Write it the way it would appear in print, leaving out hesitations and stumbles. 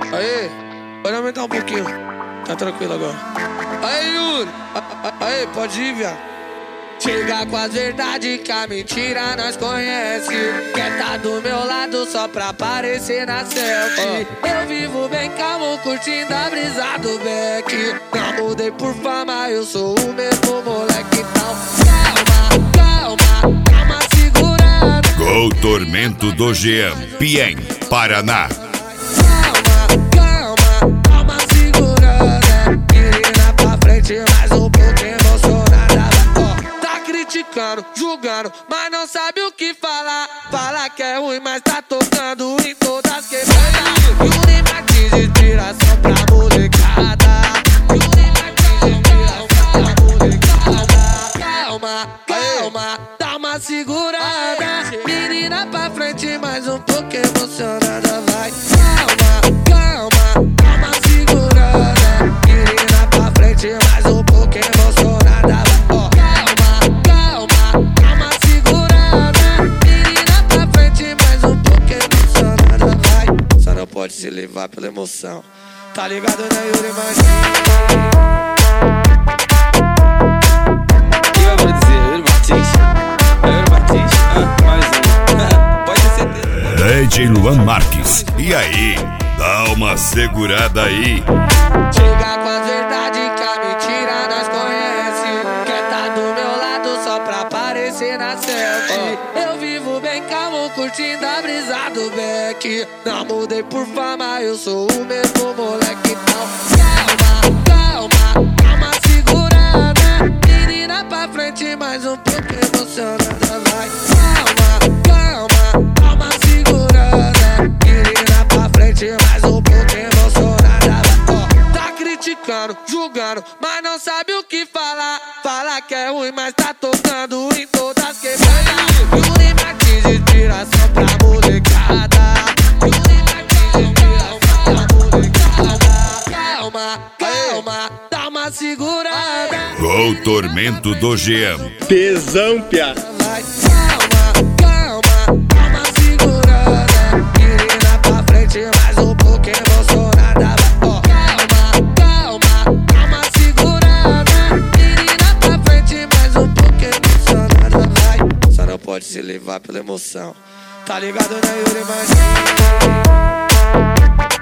Aê, pode aumentar um pouquinho. Tá tranquilo agora. Aê, Yuri. Aê, pode ir, viado. Chega com as verdades que a mentira nós conhece. Quer tá do meu lado só pra aparecer na selfie. Eu vivo bem calmo, curtindo a brisa do Beck. Não mudei por fama, eu sou o mesmo moleque. Então calma, segurada. Gol Tormento do Jean, Piem, Paraná. Calma, segurada. Menina pra frente, mais um pouco emocionada. Tá criticando, julgando, mas não sabe o que falar. Fala que é ruim, mas tá tocando em todas quebradas. Yuri Martins, inspiração pra molecada. Yuri Martins, inspiração pra molecada. Calma, dá uma segurada. Menina pra frente, mais um pouco emocionada. Vai, calma, segurada. Menina pra frente, mais um pouco emocionada. Calma, segurada. Menina pra frente, mais um pouco emocionada. Vai, só não pode se levar pela emoção. Tá ligado, né, Yuri Martins? O que eu vou dizer? Yuri Martins, mais um. Pode ter certeza. DJ Luan Marques. E aí? Dá uma segurada aí. Chega com as verdades que a mentira nós conhece. Quer tá do meu lado só pra aparecer na selfie. Eu vivo bem calmo, curtindo a brisa do Beck. Não mudei por fama, eu sou o mesmo moleque. Então calma, segurada. Menina pra frente, mais um pouco emocionada. Vai, calma, segurada. Menina pra frente, mais um pouco emocionada. Tá criticando, julgando, mas não sabe o que falar. Fala que é ruim, mas tá tocando em todas quebradas. Yuri Martins, inspiração pra molecada. Yuri Martins, inspiração pra molecada. Calma, dá uma segurada. Gol Tormento do Jean. Tesão, piá. Vai, calma, segurada. Menina pra frente, mais um pouco emocionada. Calma, segurada. Menina pra frente, mais um pouco emocionada. Vai, só não pode se levar pela emoção. Tá ligado, né, Yuri Martins?